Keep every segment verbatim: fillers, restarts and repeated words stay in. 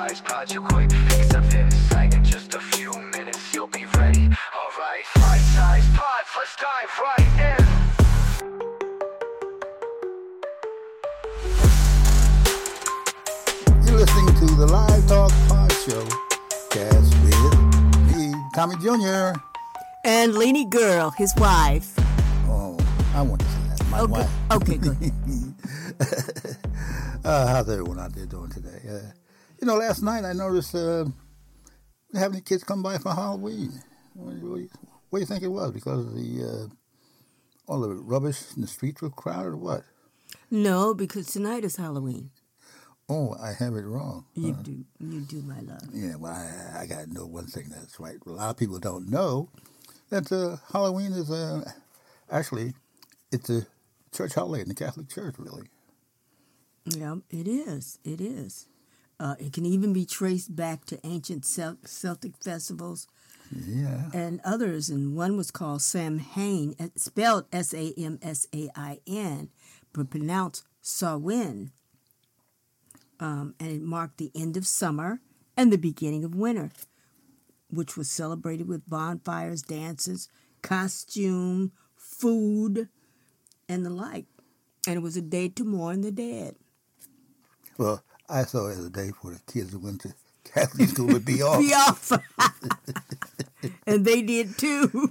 surprise, caught you quick. Piece of insight in just a few minutes, you'll be ready. Alright, bite-sized pods, let's dive right in. You're listening to the Live Talk Pod Show, cast with me, Tommy Junior And Leanie Girl, his wife. Oh, I want to say that. My okay. wife. Okay, good. uh, how's everyone out there doing today? Uh, you know, last night I noticed uh, having the kids come by for Halloween. What do you, what do you think it was? Because of the uh, all the rubbish in the streets were crowded or what? No, because tonight is Halloween. Oh, I have it wrong. You huh? do. You do, my love. Yeah, well, I, I got to know one thing that's right. A lot of people don't know that uh, Halloween is uh, actually, it's a church holiday in the Catholic Church, really. Yeah, it is. It is. Uh, it can even be traced back to ancient Cel- Celtic festivals Yeah. and others. And one was called Samhain, spelled S A M S A I N, but pronounced Samhain. Um, and it marked the end of summer and the beginning of winter, which was celebrated with bonfires, dances, costume, food, and the like. And it was a day to mourn the dead. Well, I saw it as a day for the kids who went to Catholic school would be off. Be off. And they did too.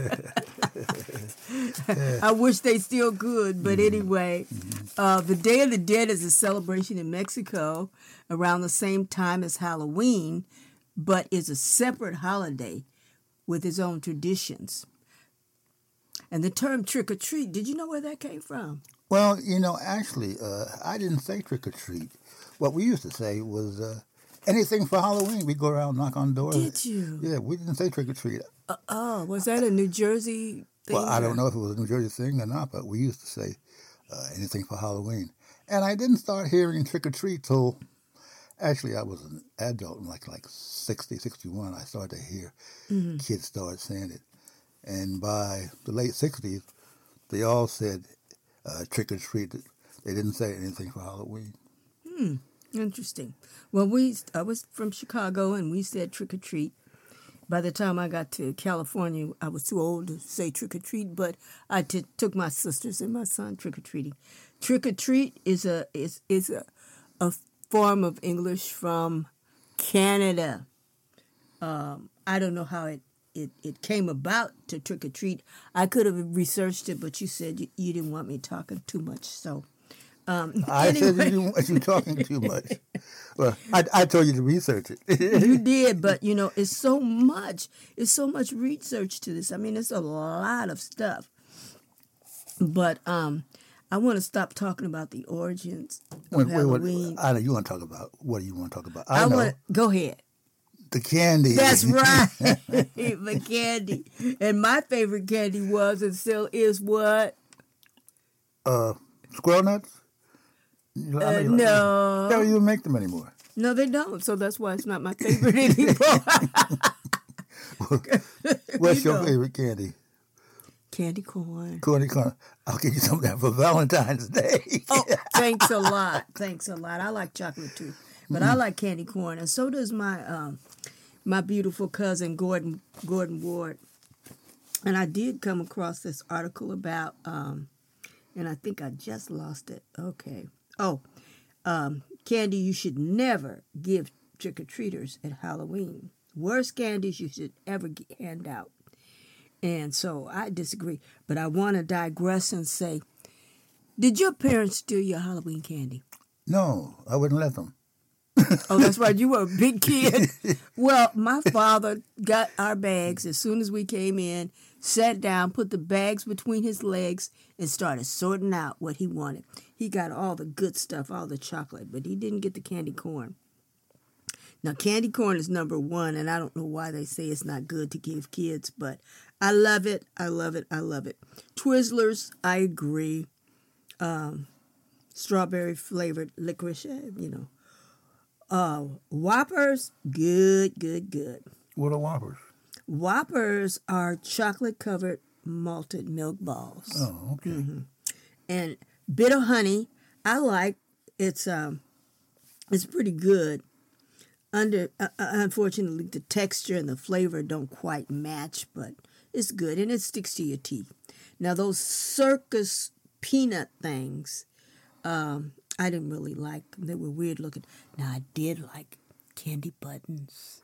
I wish they still could, but anyway, uh, the Day of the Dead is a celebration in Mexico around the same time as Halloween, but is a separate holiday with its own traditions. And the term trick or treat, did you know where that came from? Well, you know, actually, uh, I didn't say trick or treat. What we used to say was uh, anything for Halloween. We go around, knock on doors. Did you? Yeah, we didn't say trick or treat. Uh, oh, was that a New Jersey thing? Well, I don't know if it was a New Jersey thing or not, but we used to say uh, anything for Halloween. And I didn't start hearing trick or treat till actually I was an adult in like like sixty, sixty-one. I started to hear mm-hmm. kids start saying it. And by the late sixties, they all said uh, trick or treat. They didn't say anything for Halloween. Hmm, interesting. Well, we I was from Chicago, and we said trick or treat. By the time I got to California, I was too old to say trick or treat, but I t- took my sisters and my son trick or treating. Trick or treat is a is is a, a form of English from Canada. Um, I don't know how it, it, it came about to trick or treat. I could have researched it, but you said you, you didn't want me talking too much, so. Um, I anyway. said you didn't want you talking too much. Well, I, I told you to research it. You did, but, you know, it's so much. It's so much research to this. I mean, it's a lot of stuff. But um, I want to stop talking about the origins of wait, wait, Halloween. what, I know you want to talk about. What do you want to talk about? I, I know. want to, go ahead. The candy. That's right. The candy. And my favorite candy was and still is what? Uh, squirrel nuts? I know Uh, you- no. They don't even make them anymore. No, they don't. So that's why it's not my favorite anymore. What's You your know. favorite candy? Candy corn. Corny corn. I'll get you some of that for Valentine's Day. Oh, thanks a lot. Thanks a lot. I like chocolate too, but Mm-hmm. I like candy corn, and so does my um, my beautiful cousin Gordon Gordon Ward. And I did come across this article about, um, and I think I just lost it. Okay. Oh, um, candy you should never give trick-or-treaters at Halloween. Worst candies you should ever get, hand out. And so I disagree. But I want to digress and say, did your parents steal your Halloween candy? No, I wouldn't let them. Oh, that's right. You were a big kid. Well, my father got our bags as soon as we came in, sat down, put the bags between his legs, and started sorting out what he wanted. He got all the good stuff, all the chocolate, but he didn't get the candy corn. Now, candy corn is number one, and I don't know why they say it's not good to give kids, but I love it. I love it. I love it. Twizzlers, I agree. Um, strawberry flavored licorice, you know. Uh, Whoppers, good, good, good. What are Whoppers? Whoppers are chocolate-covered malted milk balls. Oh, okay. Mm-hmm. And Bitter Honey, I like. It's um, it's pretty good. under uh, uh, unfortunately the texture and the flavor don't quite match, but it's good and it sticks to your teeth. Now those circus peanut things, um, I didn't really like. They were weird looking. Now I did like candy buttons.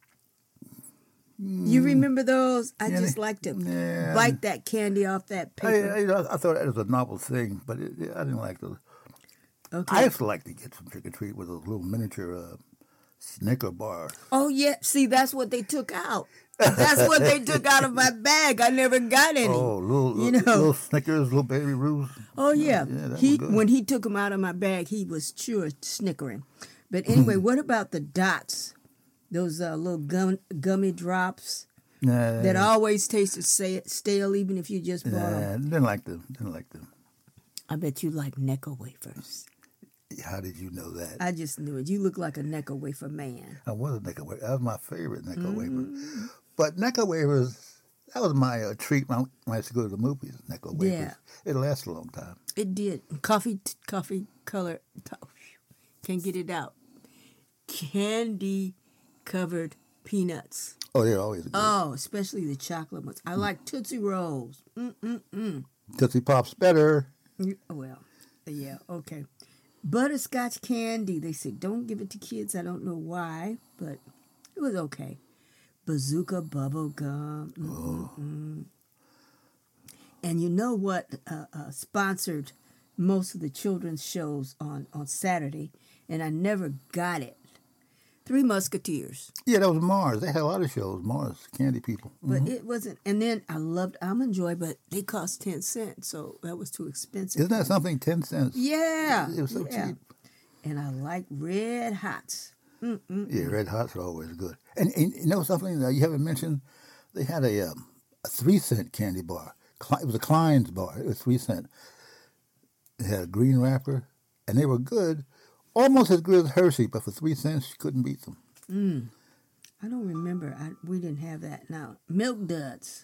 Mm. You remember those? I Yeah, just like to yeah. bite that candy off that I, paper. I, you know, I thought that was a novel thing, but it, I didn't like those. Okay. I used to like to get some trick or treat with those little miniature uh, Snicker bars. Oh yeah, see that's what they took out. That's what they took out of my bag. I never got any. Oh, little, you little, know. little Snickers, little Baby Ruths. Oh yeah, yeah that he was good. when he took them out of my bag, he was sure snickering. But anyway, what about the dots? Those uh, little gum, gummy drops Nah, that always tasted sa- stale, even if you just bought nah, them. didn't like them. Didn't like them. I bet you like Necco wafers. How did you know that? I just knew it. You look like a Necco wafer man. I was a Necco wafer. That was my favorite Necco Mm-hmm. wafer. But Necco wafers, that was my uh, treat when I used to go to the movies. Necco wafers. Yeah. It lasted a long time. It did. Coffee, coffee color. Can't get it out. Candy covered peanuts. Oh, they're always good. Oh, especially the chocolate ones. I like Tootsie Rolls. Mm-mm-mm. Tootsie Pop's better. Well, yeah, okay. Butterscotch candy. They say don't give it to kids. I don't know why, but it was okay. Bazooka bubble gum. Mm-mm-mm. And you know what uh, uh, sponsored most of the children's shows on, on Saturday, and I never got it. Three Musketeers. Yeah, that was Mars. They had a lot of shows. Mars, Candy People. But it wasn't. And then I loved Almond Joy, but they cost ten cents, so that was too expensive. Isn't that something? Ten cents. Yeah. It was so yeah. cheap. And I like Red Hots. Mm-mm. Yeah, Red Hots are always good. And, and you know something that you haven't mentioned? They had a um, a three cent candy bar. Cli- It was a Klein's bar. It was three cent. It had a green wrapper, and they were good. Almost as good as Hershey, but for three cents, you couldn't beat them. Mm. I don't remember. I, we didn't have that. Now, Milk Duds.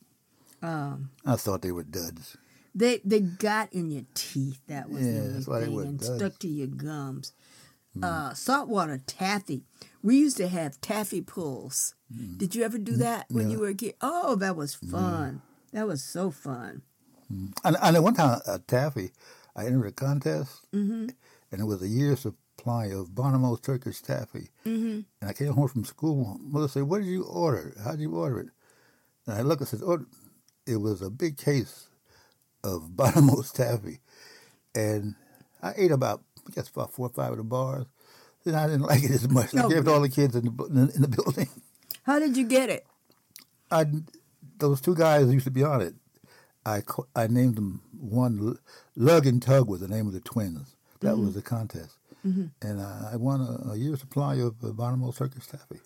Um, I thought they were duds. they they got in your teeth. That was Yeah, the only that's why they thing, were and duds. stuck to your gums. Uh, saltwater taffy. We used to have taffy pulls. Did you ever do that when no. you were a kid? Oh, that was fun. That was so fun. And I know one time at Taffy, I entered a contest, Mm-hmm. and it was a year's supply of Bonomo's Turkish Taffy. Mm-hmm. And I came home from school. Mother said, "What did you order? How did you order it?" And I looked and said, "Oh, it was a big case of Bonomo's Taffy." And I ate about, I guess, about four or five of the bars. Then I didn't like it as much. I No. gave it to all the kids in the, bu- in the building. How did you get it? I, those two guys who used to be on it, I, co- I named them one, L- Lug and Tug was the name of the twins. That was the contest. Mm-hmm. And uh, I won a, a year's supply of uh, Bonomo's Turkish Taffy.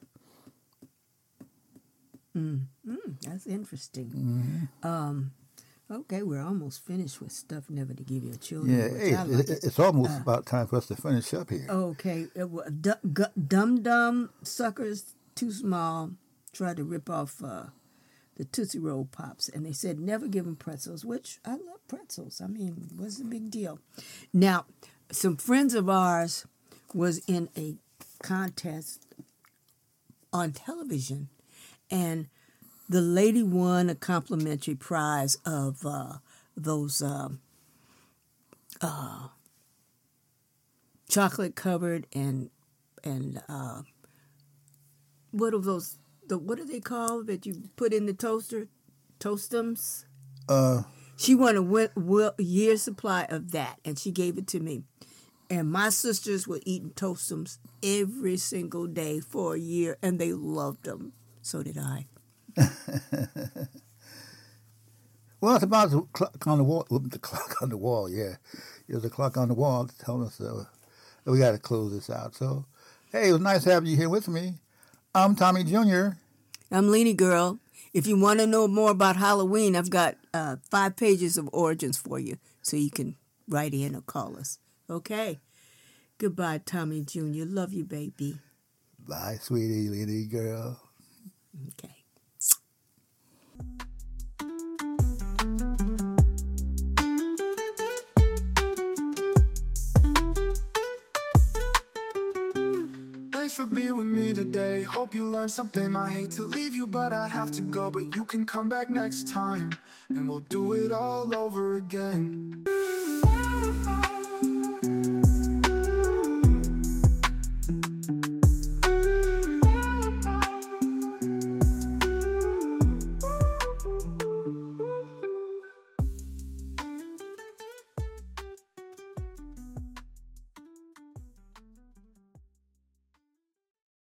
Mm. Mm, that's interesting. Mm-hmm. Um, okay, we're almost finished with stuff never to give your children. Yeah, which hey, I it, like. it- it's almost about time for us to finish up here. Okay, it wa- du- gu- dumb dumb suckers, too small, tried to rip off uh, the Tootsie Roll Pops, and they said never give them pretzels, which I love pretzels. I mean, what's the big deal? Now, some friends of ours was in a contest on television, and the lady won a complimentary prize of uh, those um, uh, chocolate covered and and uh, what are those? The what are they called that you put in the toaster? Toastums. Uh, She won a wi- wi- year supply of that, and she gave it to me. And my sisters were eating Toastums every single day for a year, and they loved them. So did I. well, it's about the clock on the wall. The clock on the wall, yeah. There's a clock on the wall telling us uh, that we got to close this out. So, hey, it was nice having you here with me. I'm Tommy Junior I'm Leanie Girl. If you want to know more about Halloween, I've got uh, five pages of origins for you, so you can write in or call us. Okay. Goodbye, Tommy Junior Love you, baby. Bye, sweetie, lady girl. Okay. What's for being with me today. Hope you learned something. I hate to leave you, but I have to go. But you can come back next time, and we'll do it all over again.